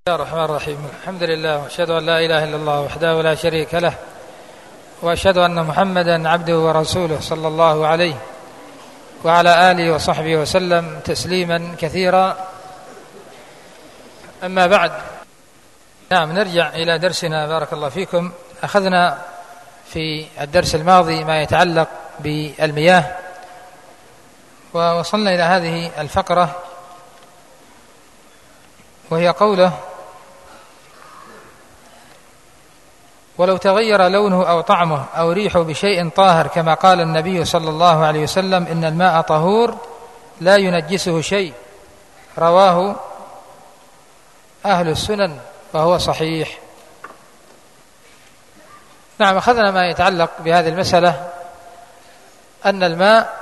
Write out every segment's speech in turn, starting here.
بسم الله الرحمن الرحيم. الحمد لله وأشهد أن لا إله إلا الله وحده لا شريك له، وأشهد أن محمدا عبده ورسوله صلى الله عليه وعلى آله وصحبه وسلم تسليما كثيرا. أما بعد، نرجع إلى درسنا. بارك الله فيكم. أخذنا في الدرس الماضي ما يتعلق بالمياه، ووصلنا إلى هذه الفقرة وهي قوله: ولو تغير لونه أو طعمه أو ريحه بشيء طاهر، كما قال النبي صلى الله عليه وسلم: إن الماء طهور لا ينجسه شيء. رواه أهل السنن وهو صحيح. نعم، أخذنا ما يتعلق بهذه المسألة، أن الماء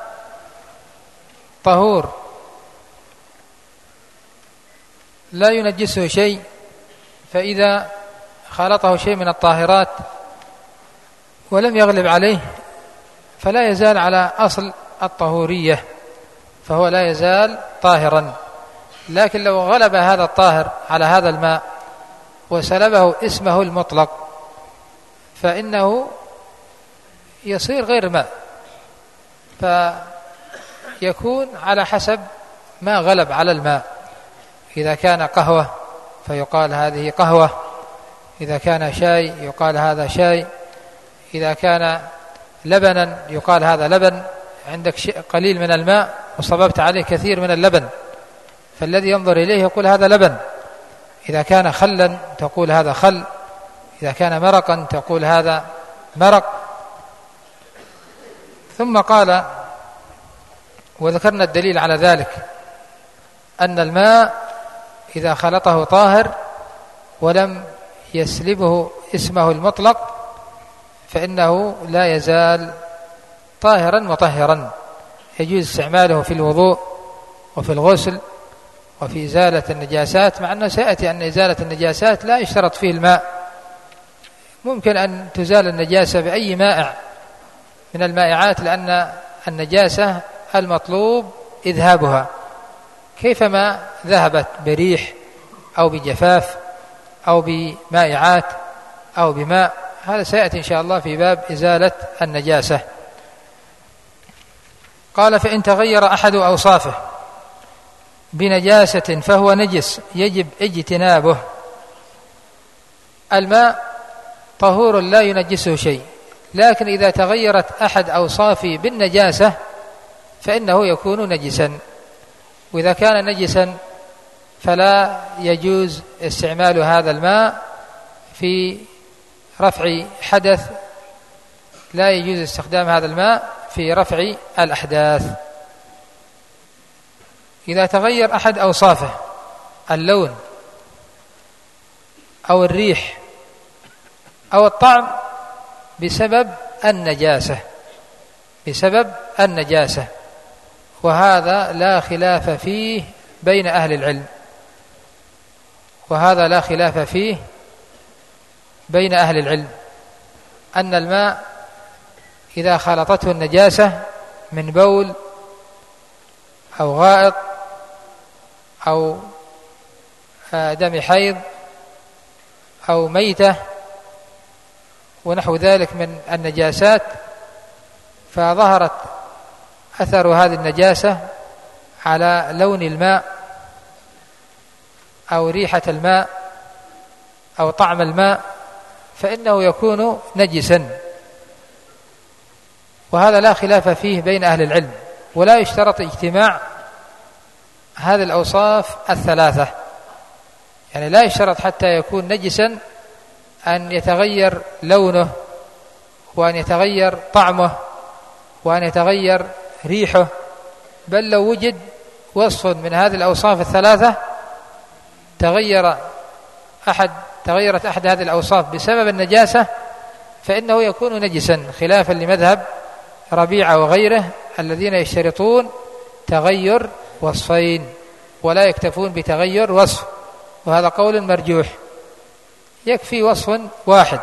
طهور لا ينجسه شيء، فإذا خالطه شيء من الطاهرات ولم يغلب عليه فلا يزال على أصل الطهورية، فهو لا يزال طاهرا. لكن لو غلب هذا الطاهر على هذا الماء وسلبه اسمه المطلق فإنه يصير غير ماء، فيكون على حسب ما غلب على الماء. إذا كان قهوة فيقال هذه قهوة، إذا كان شاي يقال هذا شاي، إذا كان لبنا يقال هذا لبن. عندك قليل من الماء وصببت عليه كثير من اللبن، فالذي ينظر إليه يقول هذا لبن. إذا كان خلا تقول هذا خل، إذا كان مرقا تقول هذا مرق. ثم قال، وذكرنا الدليل على ذلك، أن الماء إذا خلطه طاهر ولم يسلبه اسمه المطلق فإنه لا يزال طاهرا مطهرا، يجوز استعماله في الوضوء وفي الغسل وفي إزالة النجاسات، مع أنه سيأتي أن إزالة النجاسات لا يشترط فيه الماء، ممكن أن تزال النجاسة بأي مائع من المائعات، لأن النجاسة المطلوب إذهابها، كيفما ذهبت بريح أو بجفاف أو بمائعات أو بماء. هذا سيأتي إن شاء الله في باب إزالة النجاسة. قال: فإن تغير أحد أوصافه بنجاسة فهو نجس يجب اجتنابه. الماء طهور لا ينجسه شيء، لكن إذا تغيرت أحد أوصافه بالنجاسة فإنه يكون نجسا، وإذا كان نجسا فلا يجوز استعمال هذا الماء في رفع حدث، لا يجوز استخدام هذا الماء في رفع الأحداث. إذا تغير أحد أوصافه، اللون أو الريح أو الطعم، بسبب النجاسة، وهذا لا خلاف فيه بين أهل العلم، أن الماء إذا خلطته النجاسة من بول أو غائط أو دم حيض أو ميتة ونحو ذلك من النجاسات، فظهرت أثر هذه النجاسة على لون الماء أو ريحة الماء أو طعم الماء، فإنه يكون نجسا، وهذا لا خلاف فيه بين أهل العلم. ولا يشترط اجتماع هذه الأوصاف الثلاثة، يعني لا يشترط حتى يكون نجسا أن يتغير لونه وأن يتغير طعمه وأن يتغير ريحه، بل لو وجد وصف من هذه الأوصاف الثلاثة تغيرت أحد هذه الأوصاف بسبب النجاسة فإنه يكون نجسا، خلافا لمذهب ربيعة وغيره الذين يشترطون تغير وصفين ولا يكتفون بتغير وصف، وهذا قول مرجوح، يكفي وصف واحد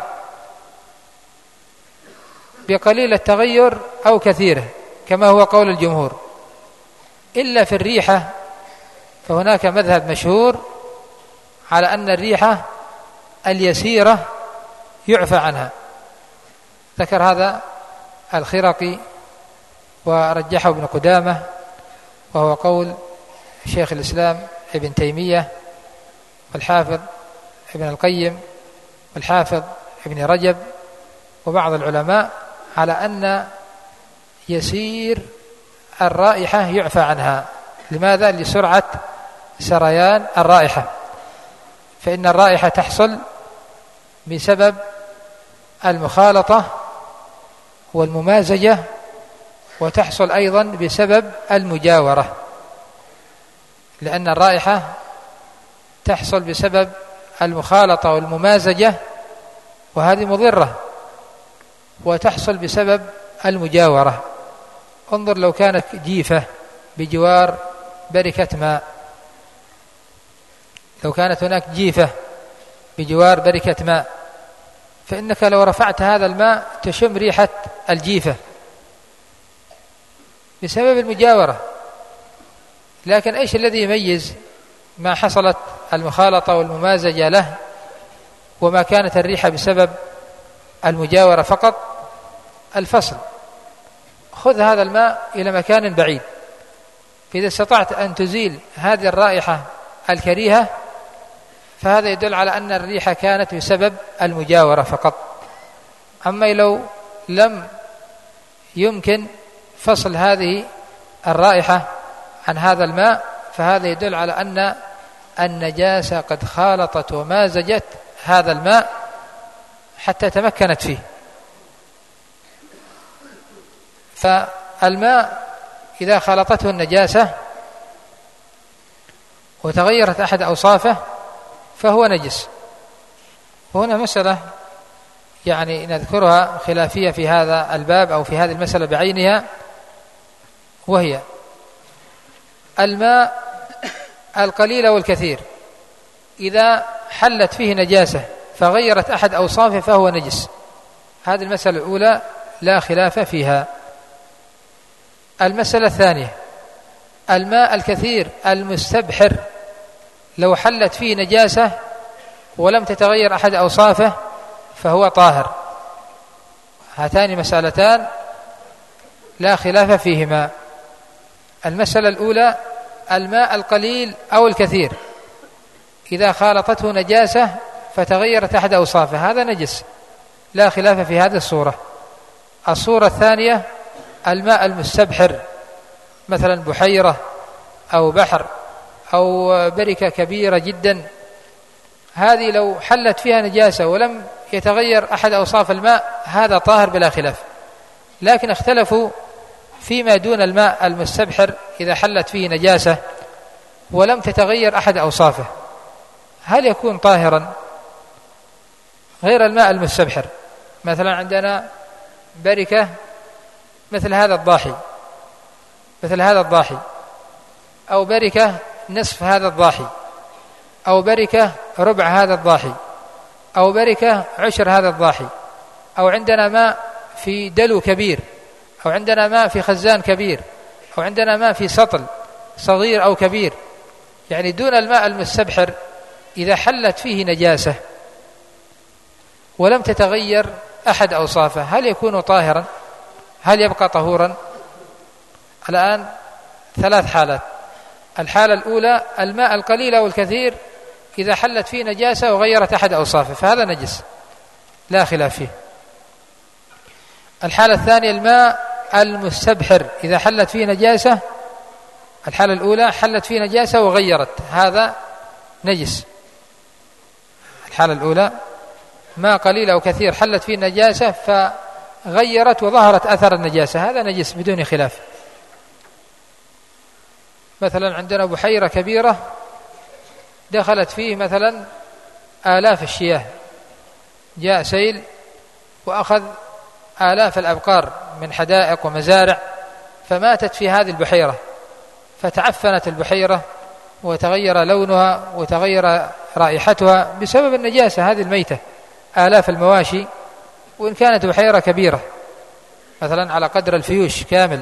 بقليل التغير أو كثيره، كما هو قول الجمهور. إلا في الريحة فهناك مذهب مشهور على أن الريحة اليسيرة يعفى عنها. ذكر هذا الخرقي ورجحه ابن قدامة، وهو قول شيخ الإسلام ابن تيمية والحافظ ابن القيم والحافظ ابن رجب وبعض العلماء، على أن يسير الرائحة يعفى عنها. لماذا؟ لسرعة سريان الرائحة، فإن الرائحة تحصل بسبب المخالطة والممازجة، وتحصل أيضا بسبب المجاورة، لأن الرائحة تحصل بسبب المخالطة والممازجة وهذه مضرة، وتحصل بسبب المجاورة. انظر لو كانت جيفة بجوار بركة ماء، لو كانت هناك جيفة بجوار بركة ماء، فإنك لو رفعت هذا الماء تشم ريحة الجيفة بسبب المجاورة. لكن إيش الذي يميز ما حصلت المخالطة والممازجة له وما كانت الريحة بسبب المجاورة فقط؟ الفصل. خذ هذا الماء إلى مكان بعيد، فإذا استطعت أن تزيل هذه الرائحة الكريهة فهذا يدل على أن الريحة كانت بسبب المجاورة فقط. أما لو لم يمكن فصل هذه الرائحة عن هذا الماء فهذا يدل على أن النجاسة قد خالطت ومازجت هذا الماء حتى تمكنت فيه. فالماء إذا خالطته النجاسة وتغيرت أحد أوصافه فهو نجس. وهنا مسألة يعني نذكرها خلافية في هذا الباب أو في هذه المسألة بعينها، وهي الماء القليل والكثير إذا حلت فيه نجاسة فغيرت أحد أوصافه فهو نجس. هذه المسألة الأولى لا خلاف فيها. المسألة الثانية الماء الكثير المستبحر لو حلت فيه نجاسة ولم تتغير أحد أوصافه فهو طاهر. هاتان مسألتان لا خلاف فيهما. المسألة الأولى الماء القليل أو الكثير إذا خالطته نجاسة فتغيرت أحد أوصافه هذا نجس، لا خلاف في هذه الصورة. الصورة الثانية الماء المستبحر، مثلا بحيرة أو بحر أو بركة كبيرة جدا، هذه لو حلت فيها نجاسة ولم يتغير أحد أوصاف الماء هذا طاهر بلا خلاف. لكن اختلفوا فيما دون الماء المستبحر إذا حلت فيه نجاسة ولم تتغير أحد أوصافه هل يكون طاهرا غير الماء المستبحر؟ مثلا عندنا بركة مثل هذا الضاحي أو بركة نصف هذا الضاحي أو بركة ربع هذا الضاحي أو بركة عشر هذا الضاحي، أو عندنا ماء في دلو كبير، أو عندنا ماء في خزان كبير، أو عندنا ماء في سطل صغير أو كبير، يعني دون الماء المستبحر إذا حلت فيه نجاسة ولم تتغير أحد أوصافه هل يكون طاهرا؟ هل يبقى طهورا؟ الآن ثلاث حالات. الحالة الأولى الماء القليل أو الكثير إذا حلت فيه نجاسة وغيرت أحد أوصافه فهذا نجس لا خلاف فيه. الحالة الثانية الماء المستبحر إذا حلت فيه نجاسة، الحالة الأولى حلت فيه نجاسة وغيرت هذا نجس. الحالة الأولى ماء قليل أو كثير حلت فيه نجاسة فغيرت وظهرت أثر النجاسة هذا نجس بدون خلاف. مثلا عندنا بحيرة كبيرة دخلت فيه مثلا آلاف الشياه، جاء سيل وأخذ آلاف الأبقار من حدائق ومزارع فماتت في هذه البحيرة، فتعفنت البحيرة وتغير لونها وتغير رائحتها بسبب النجاسة هذه الميتة. آلاف المواشي وإن كانت بحيرة كبيرة مثلا على قدر الفيوش كامل،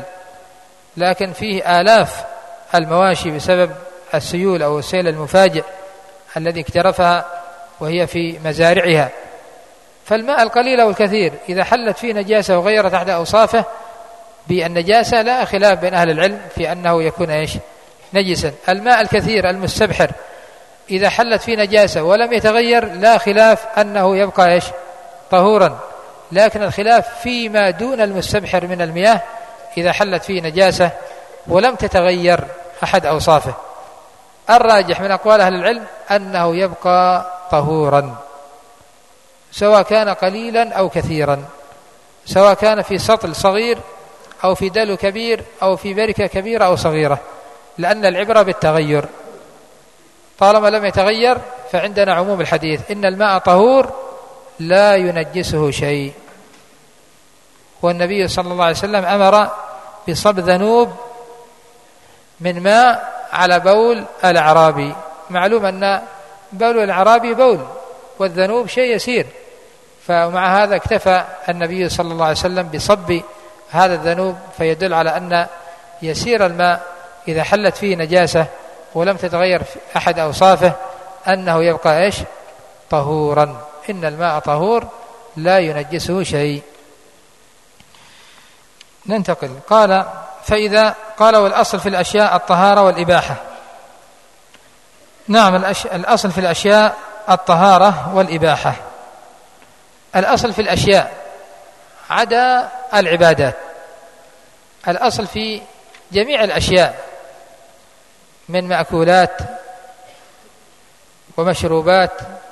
لكن فيه آلاف المواشي بسبب السيول أو السيل المفاجئ الذي اكترفها وهي في مزارعها. فالماء القليل أو الكثير إذا حلت فيه نجاسة وغيرت أحد أوصافه بالنجاسة لا خلاف بين أهل العلم في أنه يكون نجسا. الماء الكثير المستبحر إذا حلت فيه نجاسة ولم يتغير لا خلاف أنه يبقى طهورا، لكن الخلاف فيما دون المستبحر من المياه إذا حلت فيه نجاسة ولم تتغير أحد أوصافه. الراجح من أقوال أهل العلم أنه يبقى طهورا سواء كان قليلا أو كثيرا، سواء كان في سطل صغير أو في دلو كبير أو في بركة كبيرة أو صغيرة، لأن العبرة بالتغير. طالما لم يتغير فعندنا عموم الحديث إن الماء طهور لا ينجسه شيء. والنبي صلى الله عليه وسلم أمر بصب ذنوب من ماء على بول الأعرابي. معلوم أن بول الأعرابي بول والذنوب شيء يسير، فمع هذا اكتفى النبي صلى الله عليه وسلم بصب هذا الذنوب، فيدل على أن يسير الماء إذا حلت فيه نجاسة ولم تتغير في أحد أوصافه أنه يبقى طهورا. إن الماء طهور لا ينجسه شيء. ننتقل. قال فإذا قال والأصل في الأشياء الطهارة والإباحة. نعم، الأصل في الأشياء الطهارة والإباحة. الأصل في الأشياء عدا العبادات. الأصل في جميع الأشياء من مأكولات ومشروبات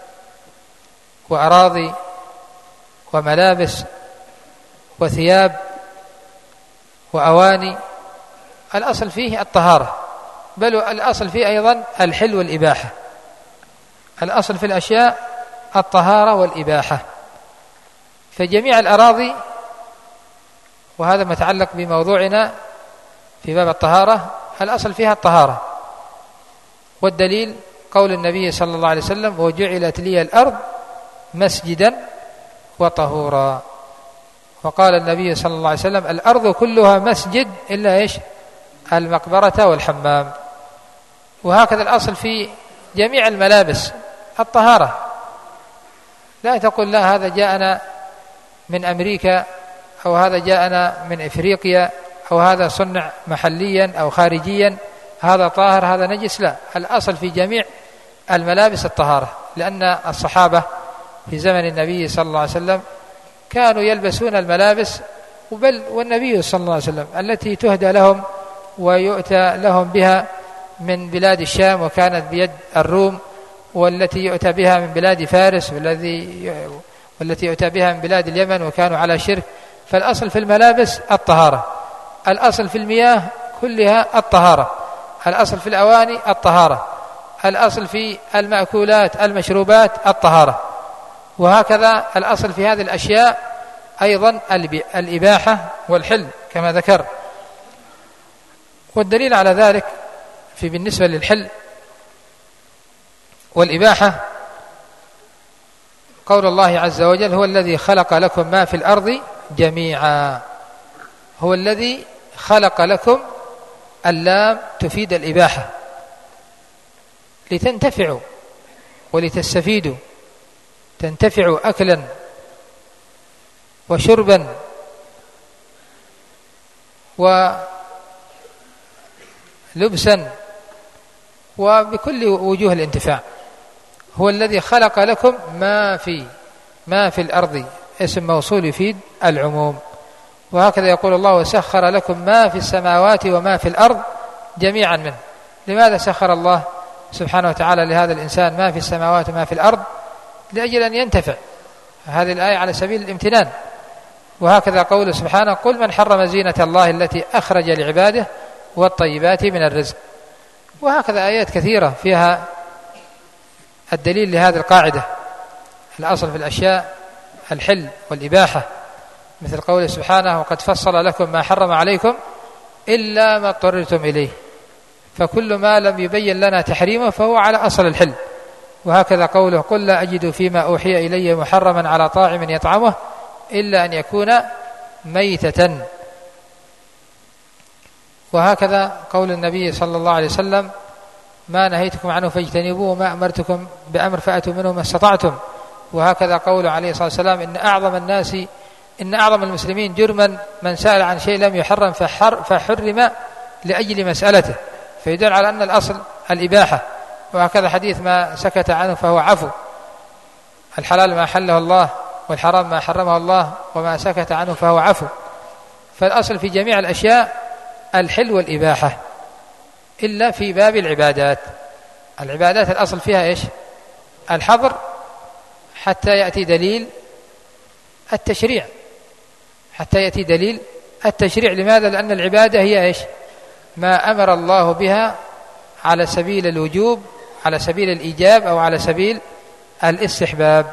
وأراضي وملابس وثياب وأواني، الأصل فيه الطهارة، بل الأصل فيه أيضا الحل والإباحة. الأصل في الأشياء الطهارة والإباحة. فجميع الأراضي، وهذا متعلق بموضوعنا في باب الطهارة، الأصل فيها الطهارة، والدليل قول النبي صلى الله عليه وسلم وجعلت لي الأرض مسجدا وطهورا. وقال النبي صلى الله عليه وسلم الأرض كلها مسجد إلا المقبرة والحمام. وهكذا الأصل في جميع الملابس الطهارة. لا تقل لا هذا جاءنا من أمريكا أو هذا جاءنا من إفريقيا أو هذا صنع محليا أو خارجيا، هذا طاهر هذا نجس. لا، الأصل في جميع الملابس الطهارة، لأن الصحابة في زمن النبي صلى الله عليه وسلم كانوا يلبسون الملابس، بل والنبي صلى الله عليه وسلم التي تهدى لهم ويؤتى لهم بها من بلاد الشام وكانت بيد الروم، والتي يؤتى بها من بلاد فارس، والتي يؤتى بها من بلاد اليمن وكانوا على شرك. فالأصل في الملابس الطهارة، الأصل في المياه كلها الطهارة، الأصل في الأواني الطهارة، الأصل في المأكولات المشروبات الطهارة. وهكذا الأصل في هذه الأشياء أيضا الإباحة والحل كما ذكر. والدليل على ذلك بالنسبة للحل والإباحة قول الله عز وجل هو الذي خلق لكم ما في الأرض جميعا. هو الذي خلق لكم، اللام تفيد الإباحة، لتنتفعوا ولتستفيدوا، تنتفعوا أكلا وشربا ولبسا وبكل وجوه الانتفاع. هو الذي خلق لكم ما في الأرض، اسم موصول يفيد العموم. وهكذا يقول الله وسخر لكم ما في السماوات وما في الأرض جميعا منه. لماذا سخر الله سبحانه وتعالى لهذا الإنسان ما في السماوات وما في الأرض؟ لأجل أن ينتفع. هذه الآية على سبيل الامتنان. وهكذا قوله سبحانه قل من حرم زينة الله التي أخرج لعباده والطيبات من الرزق. وهكذا آيات كثيرة فيها الدليل لهذه القاعدة. الأصل في الأشياء الحل والإباحة، مثل قوله سبحانه وقد فصل لكم ما حرم عليكم إلا ما اضطررتم إليه. فكل ما لم يبين لنا تحريمه فهو على أصل الحل. وهكذا قوله قل لا أجد فيما أوحي إلي محرما على طاعم يطعمه إلا أن يكون ميتة. وهكذا قول النبي صلى الله عليه وسلم ما نهيتكم عنه فاجتنبوه وما أمرتكم بأمر فأتوا منه ما استطعتم. وهكذا قوله عليه الصلاة والسلام إن أعظم المسلمين جرما من سأل عن شيء لم يحرم فحرم لأجل مسألته، فيدل على أن الأصل الإباحة. وهكذا حديث ما سكت عنه فهو عفو، الحلال ما حله الله والحرام ما حرمه الله وما سكت عنه فهو عفو. فالأصل في جميع الأشياء الحل والإباحة إلا في باب العبادات. العبادات الأصل فيها إيش؟ الحظر حتى يأتي دليل التشريع، لماذا؟ لأن العبادة هي إيش؟ ما أمر الله بها على سبيل الوجوب، على سبيل الإيجاب، أو على سبيل الاستحباب.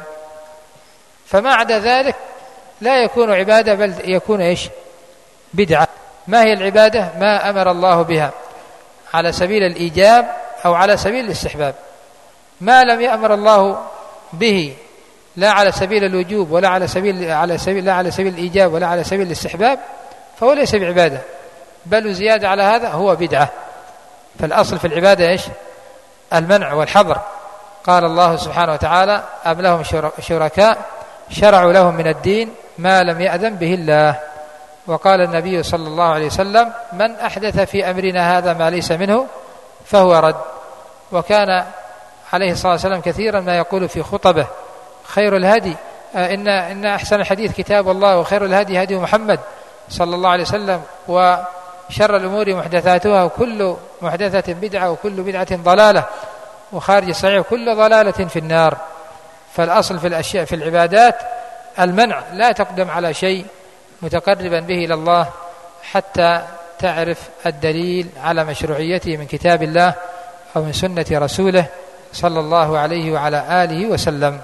فما عدا ذلك لا يكون عبادة، بل يكون إيش؟ بدعة. ما هي العبادة؟ ما أمر الله بها على سبيل الإيجاب أو على سبيل الاستحباب. ما لم يأمر الله به لا على سبيل الوجوب ولا على سبيل الإيجاب ولا على سبيل الاستحباب فهو ليس بعبادة، بل زيادة على هذا هو بدعة. فالأصل في العبادة إيش؟ المنع والحظر. قال الله سبحانه وتعالى: أم لهم شركاء شرعوا لهم من الدين ما لم يأذن به الله. وقال النبي صلى الله عليه وسلم: من أحدث في أمرنا هذا ما ليس منه فهو رد. وكان عليه الصلاة والسلام كثيرا ما يقول في خطبه: خير الهدي إن أحسن الحديث كتاب الله، وخير الهدي هدي محمد صلى الله عليه وسلم، وشر الأمور محدثاتها، وكل محدثة بدعة، وكل بدعة ضلالة، وخارج الصحيح كل ضلالة في النار. فالأصل في الأشياء في العبادات المنع، لا تقدم على شيء متقربا به إلى الله حتى تعرف الدليل على مشروعيته من كتاب الله أو من سنة رسوله صلى الله عليه وعلى آله وسلم.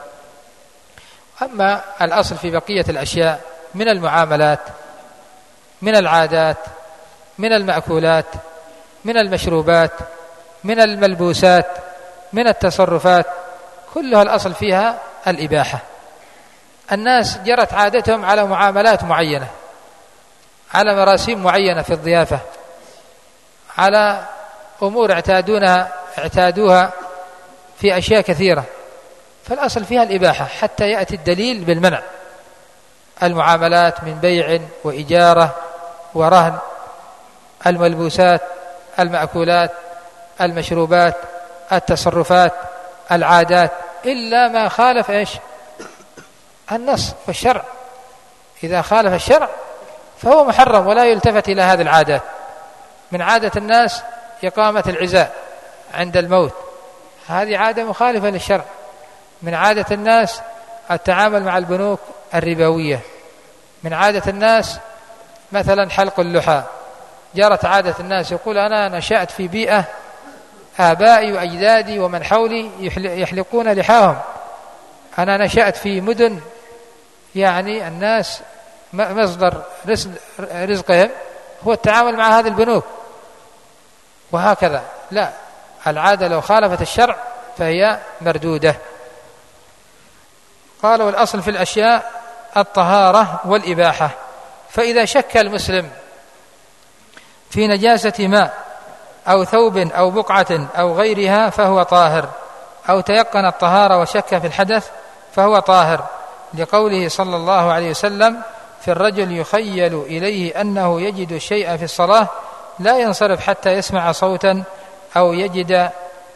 أما الأصل في بقية الأشياء من المعاملات، من العادات، من المأكولات، من المشروبات، من الملبوسات، من التصرفات، كلها الأصل فيها الإباحة. الناس جرت عادتهم على معاملات معينة، على مراسيم معينة في الضيافة، على أمور اعتادوها في أشياء كثيرة، فالأصل فيها الإباحة حتى يأتي الدليل بالمنع. المعاملات من بيع وإجارة ورهن، الملبوسات، المأكولات، المشروبات، التصرفات، العادات، إلا ما خالف إيش؟ النص والشرع. إذا خالف الشرع فهو محرم ولا يلتفت إلى هذه العادات. من عادة الناس إقامة العزاء عند الموت، هذه عادة مخالفة للشرع. من عادة الناس التعامل مع البنوك الربوية. من عادة الناس مثلا حلق اللحى. جرت عادة الناس يقول: أنا نشأت في بيئة آبائي وأجدادي ومن حولي يحلقون لحاهم، أنا نشأت في مدن يعني الناس مصدر رزقهم هو التعامل مع هذه البنوك، وهكذا. لا، العادة لو خالفت الشرع فهي مردودة. قال: والأصل في الأشياء الطهارة والإباحة. فإذا شك المسلم في نجاسة ماء أو ثوب أو بقعة أو غيرها فهو طاهر، أو تيقن الطهارة وشك في الحدث فهو طاهر، لقوله صلى الله عليه وسلم: في الرجل يخيل إليه أنه يجد شيئا في الصلاة لا ينصرف حتى يسمع صوتا أو يجد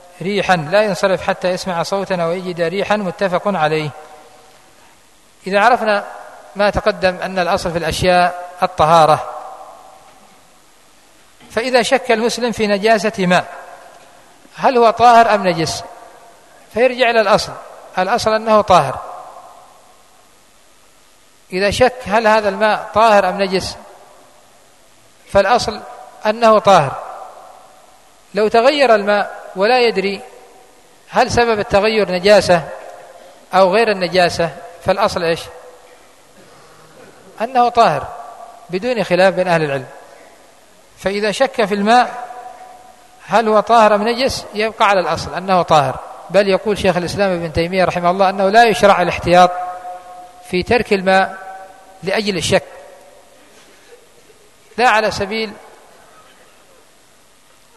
ريحا، متفق عليه. إذا عرفنا ما تقدم أن الأصل في الأشياء الطهارة، فإذا شك المسلم في نجاسة ماء هل هو طاهر أم نجس، فيرجع إلى الأصل أنه طاهر. إذا شك هل هذا الماء طاهر أم نجس، فالأصل أنه طاهر. لو تغير الماء ولا يدري هل سبب التغير نجاسة أو غير النجاسة، فالأصل إيش؟ أنه طاهر بدون خلاف بين أهل العلم. فإذا شك في الماء هل هو طاهر أم نجس يبقى على الأصل أنه طاهر. بل يقول شيخ الإسلام ابن تيمية رحمه الله أنه لا يشرع الاحتياط في ترك الماء لأجل الشك، لا على سبيل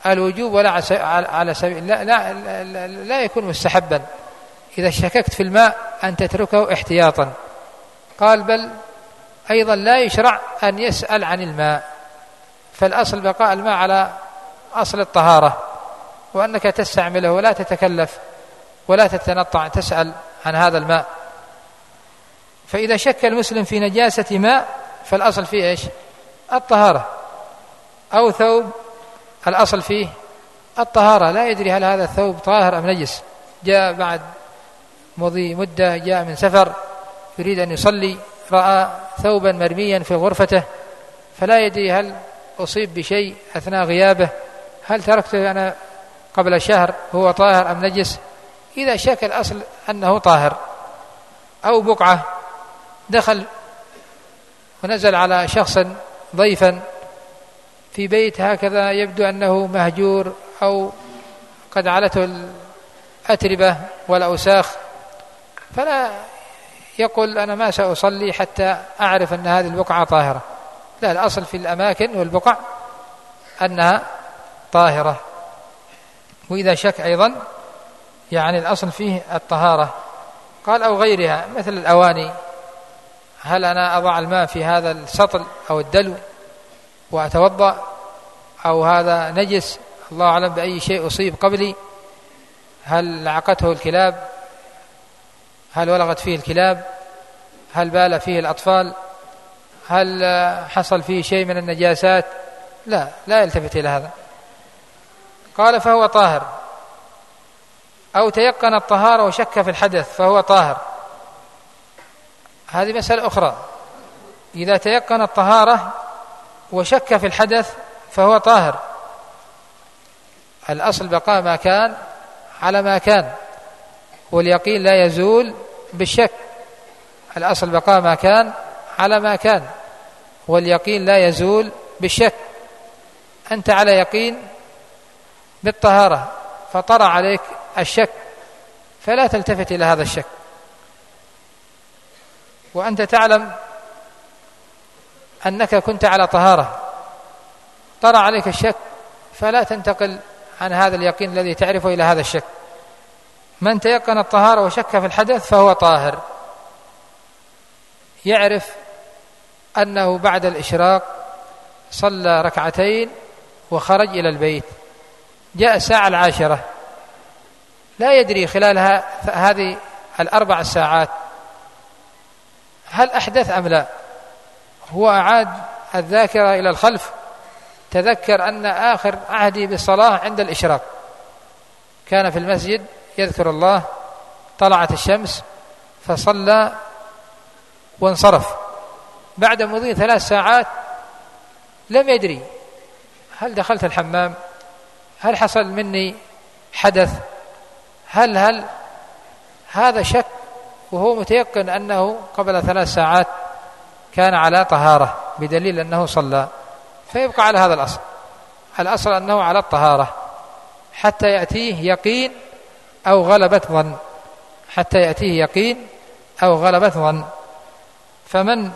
الوجوب ولا على سبيل لا يكون مستحبا إذا شككت في الماء أن تتركه احتياطا. قال بل أيضا لا يشرع أن يسأل عن الماء، فالأصل بقاء الماء على أصل الطهارة، وأنك تستعمله ولا تتكلف ولا تتنطع تسأل عن هذا الماء. فإذا شك المسلم في نجاسة ماء فالأصل فيه إيش؟ الطهارة. أو ثوب الأصل فيه الطهارة، لا يدري هل هذا الثوب طاهر أم نجس، جاء بعد مضي مدة، جاء من سفر يريد أن يصلي، رأى ثوبا مرميا في غرفته فلا يدري هل أصيب بشيء أثناء غيابه، هل تركته أنا قبل شهر هو طاهر أم نجس. إذا شك الأصل أنه طاهر. أو بقعة دخل ونزل على شخص ضيفا في بيت هكذا يبدو أنه مهجور أو قد علته الأتربة والأوساخ، فلا يقول أنا ما سأصلي حتى أعرف أن هذه البقعة طاهرة، لا، الأصل في الأماكن والبقع أنها طاهرة. وإذا شك أيضا يعني الأصل فيه الطهارة. قال أو غيرها مثل الأواني، هل أنا أضع الماء في هذا السطل أو الدلو وأتوضأ، أو هذا نجس الله أعلم بأي شيء أصيب قبلي، هل لعقته الكلاب، هل ولغت فيه الكلاب، هل بال فيه الأطفال، هل حصل فيه شيء من النجاسات، لا يلتفت إلى هذا. قال فهو طاهر. أو تيقن الطهارة وشك في الحدث فهو طاهر، هذه مسألة أخرى. إذا تيقن الطهارة وشك في الحدث فهو طاهر، الأصل بقاء ما كان على ما كان، واليقين لا يزول بالشك. الأصل بقاء ما كان على ما كان، واليقين لا يزول بالشك. أنت على يقين بالطهارة فطرأ عليك الشك، فلا تلتفت إلى هذا الشك، وأنت تعلم أنك كنت على طهارة، طرأ عليك الشك، فلا تنتقل عن هذا اليقين الذي تعرفه إلى هذا الشك. من تيقن الطهارة وشك في الحدث فهو طاهر، يعرف أنه بعد الإشراق صلى ركعتين وخرج إلى البيت، جاء الساعة 10، لا يدري خلال هذه 4 ساعات هل أحدث أم لا. هو أعاد الذاكرة إلى الخلف، تذكر أن آخر عهدي بالصلاة عند الإشراق، كان في المسجد يذكر الله، طلعت الشمس فصلى وانصرف. بعد مضي 3 ساعات لم يدري هل دخلت الحمام، هل حصل مني حدث، هل هذا شك، وهو متيقن أنه قبل 3 ساعات كان على طهارة بدليل أنه صلى، فيبقى على هذا الأصل. الأصل أنه على الطهارة حتى يأتيه يقين أو غلبة ظن، حتى يأتيه يقين أو غلبة ظن. فمن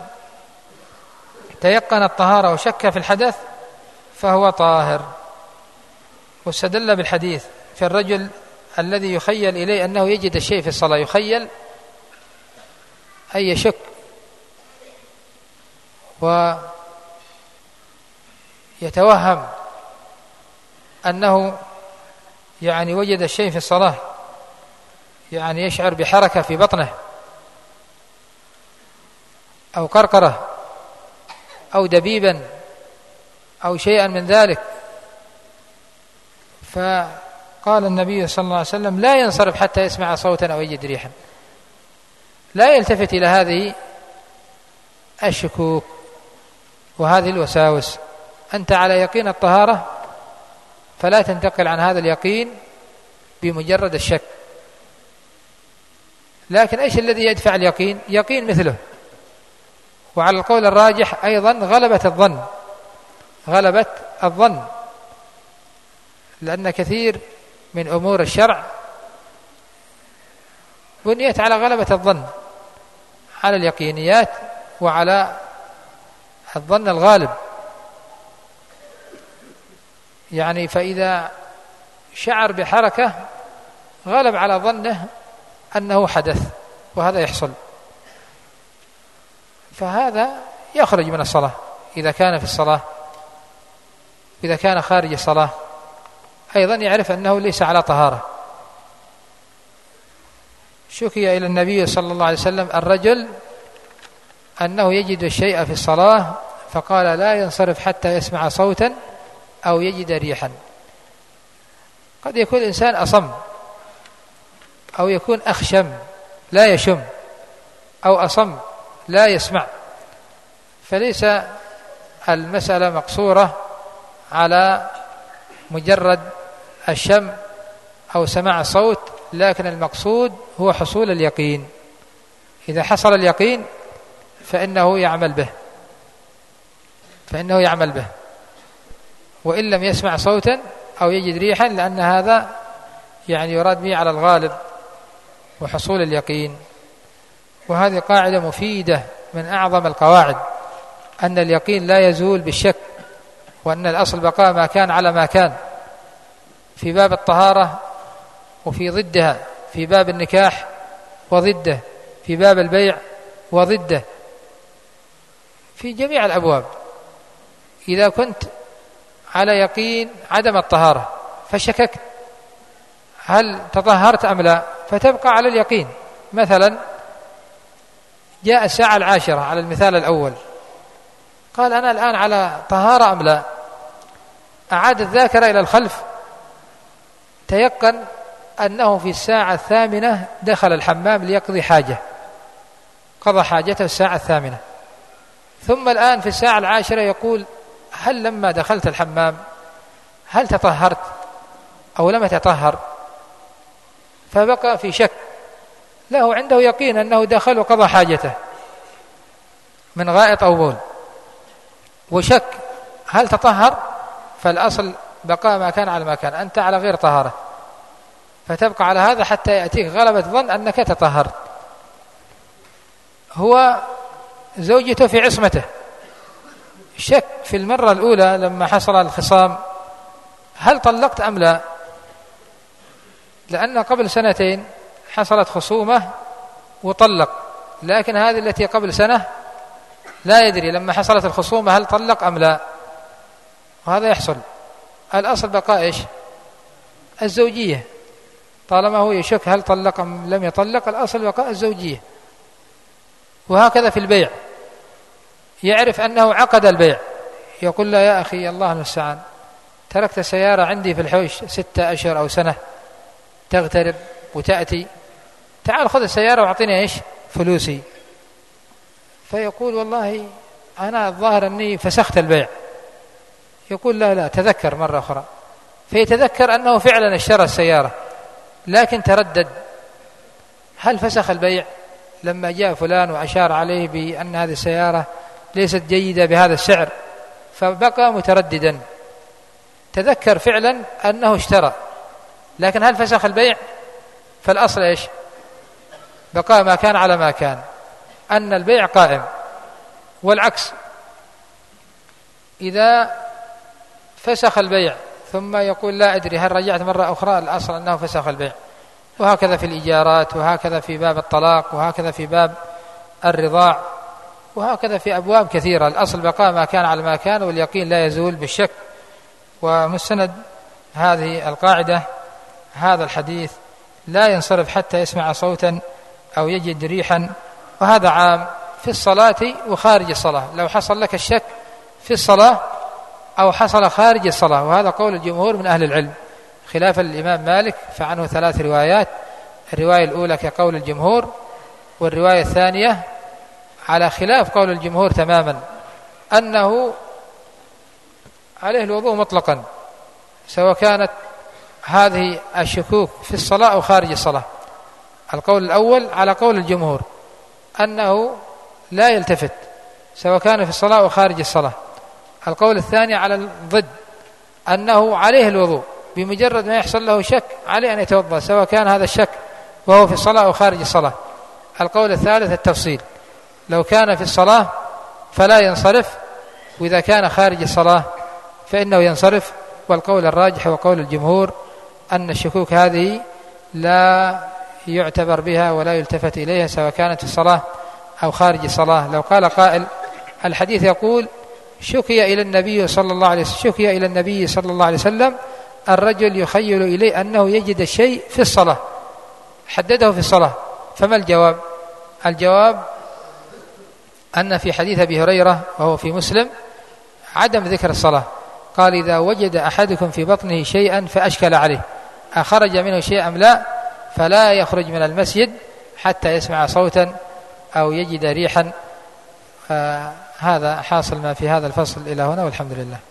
تيقن الطهارة وشك في الحدث فهو طاهر. واستدل بالحديث في الرجل الذي يخيل إليه أنه يجد الشيء في الصلاة، يخيل أي يشك ويتوهم أنه يعني وجد الشيء في الصلاة، يعني يشعر بحركة في بطنه أو قرقرة أو دبيبا أو شيئا من ذلك. فقال النبي صلى الله عليه وسلم لا ينصرف حتى يسمع صوتا أو يجد ريحا، لا يلتفت إلى هذه الشكوك وهذه الوساوس. أنت على يقين الطهارة فلا تنتقل عن هذا اليقين بمجرد الشك. لكن إيش الذي يدفع اليقين؟ يقين مثله. وعلى القول الراجح أيضا غلبة الظن، لأن كثير من أمور الشرع بنيت على غلبة الظن، على اليقينيات وعلى الظن الغالب. يعني فإذا شعر بحركة غلب على ظنه أنه حدث، وهذا يحصل، فهذا يخرج من الصلاة إذا كان في الصلاة. إذا كان خارج الصلاة أيضا يعرف أنه ليس على طهارة. شكي إلى النبي صلى الله عليه وسلم الرجل أنه يجد الشيء في الصلاة فقال لا ينصرف حتى يسمع صوتا أو يجد ريحا. قد يكون الإنسان أصم، أو يكون أخشم لا يشم، أو أصم لا يسمع، فليس المسألة مقصورة على مجرد الشم أو سماع الصوت، لكن المقصود هو حصول اليقين. إذا حصل اليقين فإنه يعمل به، وإن لم يسمع صوتا أو يجد ريحا، لأن هذا يعني يراد به على الغالب وحصول اليقين. وهذه قاعدة مفيدة من أعظم القواعد، أن اليقين لا يزول بالشك، وأن الأصل بقاء ما كان على ما كان في باب الطهارة وفي ضدها، في باب النكاح وضده، في باب البيع وضده، في جميع الأبواب. إذا كنت على يقين عدم الطهارة فشككت هل تطهرت أم لا، فتبقى على اليقين. مثلا جاء الساعة 10 على المثال الأول، قال أنا الآن على طهارة أم لا، أعاد الذاكرة إلى الخلف، تيقن أنه في الساعة 8 دخل الحمام ليقضي حاجة، قضى حاجته الساعة 8، ثم الآن في الساعة 10 يقول هل لما دخلت الحمام هل تطهرت أو لم تطهر، فبقى في شك. له عنده يقين أنه دخل وقضى حاجته من غائط أو بول، وشك هل تطهر، فالأصل بقاء ما كان على ما كان، أنت على غير طهارة، فتبقى على هذا حتى يأتيك غلبة ظن أنك تطهرت. هو زوجته في عصمته، شك في المرة الأولى لما حصل الخصام هل طلقت أم لا، لأن قبل 2 حصلت خصومة وطلق، لكن هذه التي قبل 1 لا يدري لما حصلت الخصومة هل طلق أم لا، وهذا يحصل. الأصل بقاء إيش؟ الزوجية، طالما هو يشك هل طلق أم لم يطلق، الأصل بقاء الزوجية. وهكذا في البيع، يعرف أنه عقد البيع، يقول له يا أخي الله المستعان تركت سيارة عندي في الحوش 6 أشهر أو 1 تغترب وتأتي، تعال خذ السيارة واعطيني إيش فلوسي. فيقول والله أنا الظاهر أني فسخت البيع. يقول لا تذكر مرة أخرى، فيتذكر أنه فعلا اشترى السيارة، لكن تردد هل فسخ البيع لما جاء فلان وأشار عليه بأن هذه السيارة ليست جيدة بهذا السعر، فبقى مترددا. تذكر فعلا أنه اشترى، لكن هل فسخ البيع؟ فالأصل إيش؟ بقاء ما كان على ما كان، أن البيع قائم. والعكس، إذا فسخ البيع ثم يقول لا أدري هل رجعت مرة أخرى، الأصل أنه فسخ البيع. وهكذا في الإيجارات، وهكذا في باب الطلاق، وهكذا في باب الرضاع، وهكذا في أبواب كثيرة. الأصل بقاء ما كان على ما كان، واليقين لا يزول بالشك. ومستند هذه القاعدة هذا الحديث لا ينصرف حتى يسمع صوتا أو يجد ريحا، وهذا عام في الصلاة وخارج الصلاة. لو حصل لك الشك في الصلاة أو حصل خارج الصلاة، وهذا قول الجمهور من أهل العلم، خلافا للإمام مالك فعنه 3 روايات. الرواية الأولى كقول الجمهور، والرواية الثانية على خلاف قول الجمهور تماما، أنه عليه الوضوء مطلقا، سواء كانت هذه الشكوك في الصلاة أو خارج الصلاة. القول الأول على قول الجمهور أنه لا يلتفت سواء كان في الصلاة أو خارج الصلاة. القول الثاني على الضد، أنه عليه الوضوء، بمجرد ما يحصل له شك عليه أن يتوضأ سواء كان هذا الشك وهو في الصلاة أو خارج الصلاة. القول الثالث التفصيل، لو كان في الصلاة فلا ينصرف، وإذا كان خارج الصلاة فإنه ينصرف. والقول الراجح وقول الجمهور أن الشكوك هذه لا يعتبر بها ولا يلتفت إليها سواء كانت في الصلاة أو خارج الصلاة. لو قال قائل الحديث يقول شكي إلى النبي صلى الله عليه وسلم الرجل يخيل إليه أنه يجد الشيء في الصلاة، حدده في الصلاة، فما الجواب؟ الجواب أن في حديث أبي هريرة وهو في مسلم عدم ذكر الصلاة، قال إذا وجد أحدكم في بطنه شيئا فأشكل عليه أخرج منه شيء أم لا فلا يخرج من المسجد حتى يسمع صوتا أو يجد ريحا. هذا حاصل ما في هذا الفصل إلى هنا، والحمد لله.